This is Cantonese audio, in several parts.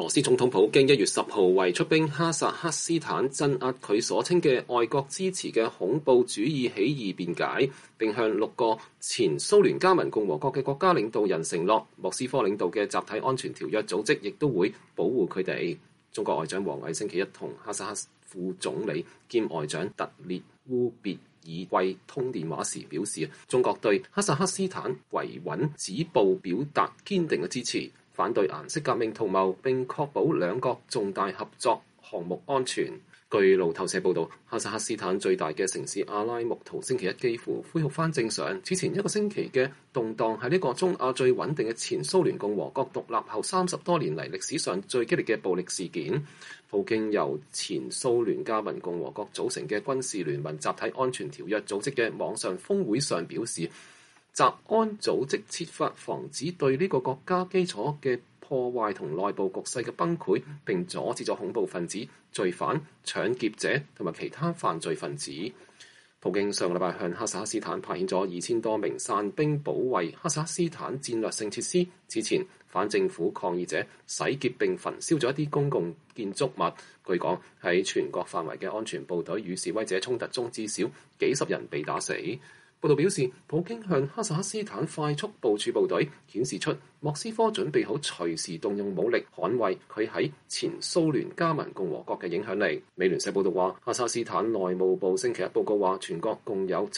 羅斯總統普京1月10號為出兵哈薩克斯坦鎮壓佢所稱嘅外國支持嘅恐怖主義起義辯解，並向6個前蘇聯加盟共和國嘅國家領導人承諾，莫斯科領導嘅集體安全條約組織亦都會保護佢哋。中國外長王毅星期一同哈薩克副總理兼外長特列烏別爾季通電話時表示，中國對哈薩克斯坦維穩止暴表達堅定嘅支持，反對顏色革命圖謀，並確保兩國重大合作項目安全。據路透社報導，哈薩克斯坦最大嘅城市阿拉木圖星期一幾乎恢復翻正常。此前一個星期嘅動盪係呢個中亞最穩定嘅前蘇聯共和國獨立後30多年嚟歷史上最激烈嘅暴力事件。普京由前蘇聯加盟共和國組成嘅軍事聯盟集體安全條約組織嘅網上峰會上表示，集安組織設法防止對呢個國家基礎嘅破壞同內部局勢嘅崩潰，並阻止咗恐怖分子、罪犯、搶劫者同埋其他犯罪分子。普京上個禮拜向哈薩克斯坦派遣咗2000多名傘兵保衛哈薩克斯坦戰略性設施。此前，反政府抗議者洗劫並焚燒咗一啲公共建築物。據講，喺全國範圍嘅安全部隊與示威者衝突中，至少幾十人被打死。報道表示，普京向哈薩克斯坦快速部署部隊，顯示出莫斯科準備好隨時動用武力捍衛佢喺前蘇聯加盟共和國嘅影響力。美聯社報道話，哈薩克斯坦內務部星期一報告話，全國共有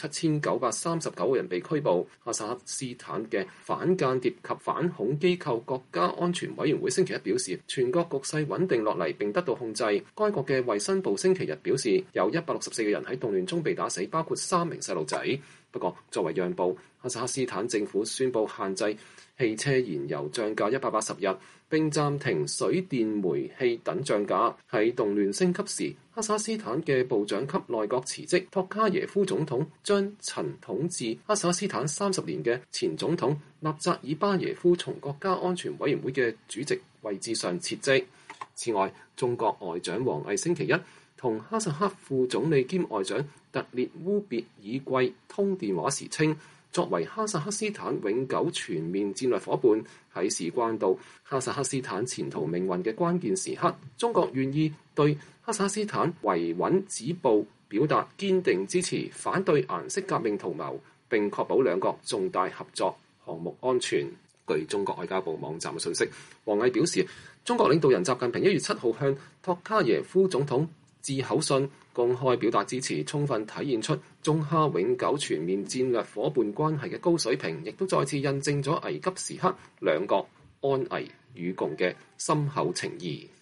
7939人被拘捕。哈薩克斯坦嘅反間諜及反恐機構國家安全委員會星期一表示，全國局勢穩定落嚟並得到控制。該國嘅衛生部星期日表示，有164個人喺動亂中被打死，包括3名細路仔。不過，作為讓步，哈薩克斯坦政府宣布限制汽車燃油漲價180日，並暫停水電煤氣等漲價。喺動亂升級時，哈薩克斯坦嘅部長級內閣辭職，托卡耶夫總統將曾統治哈薩克斯坦30年嘅前總統納扎爾巴耶夫從國家安全委員會嘅主席位置上撤職。此外，中國外長王毅星期一同哈薩克副總理兼外長特列烏別爾季通電話時稱，作為哈薩克斯坦永久全面戰略夥伴，喺事關到哈薩克斯坦前途命運嘅關鍵時刻，中國願意對哈薩克斯坦維穩止暴表達堅定支持，反對顏色革命圖謀，並確保兩國重大合作項目安全。據中國外交部網站嘅信息，王毅表示，中國領導人習近平1月7號向托卡耶夫總統致口信，公開表達支持，充分體現出中哈永久全面戰略夥伴關係嘅高水平，亦都再次印證咗危急時刻兩國安危與共嘅深厚情誼。